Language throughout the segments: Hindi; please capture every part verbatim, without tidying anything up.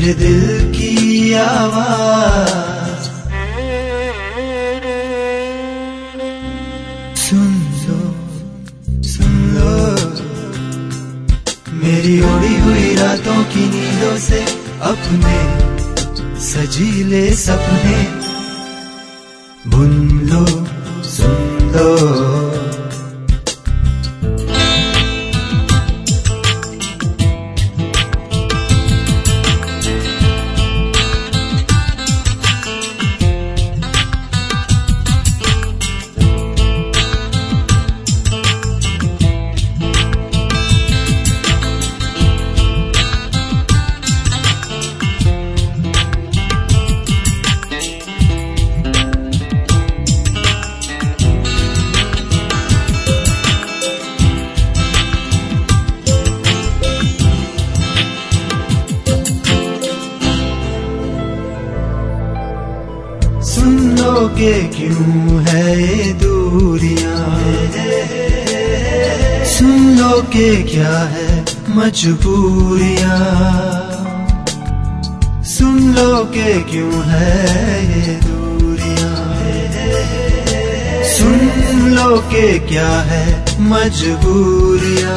मेरे दिल की आवाज सुन लो सुन लो, मेरी उड़ी हुई रातों की नींदों से अपने सजीले सपने बुन लो सुन लो। सुन लो के क्यों है ये दूरियां, सुन लो के क्या है मजबूरियां, सुन लो के क्यों है ये दूरियां, सुन लो के क्या है मजबूरियां,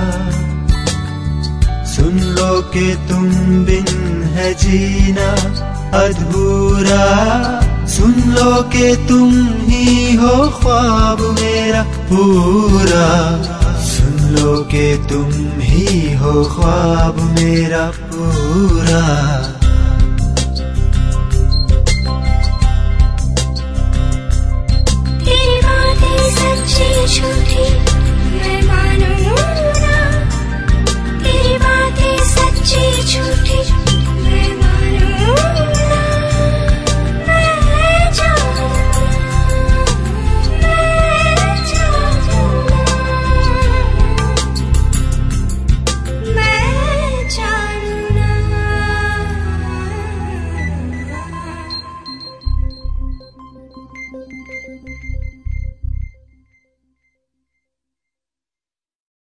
सुन लो के तुम बिन है जीना अधूरा, सुन लो के तुम ही हो ख्वाब मेरा पूरा, सुन लो के तुम ही हो ख्वाब मेरा पूरा। तेरी बातें सच्ची झूठी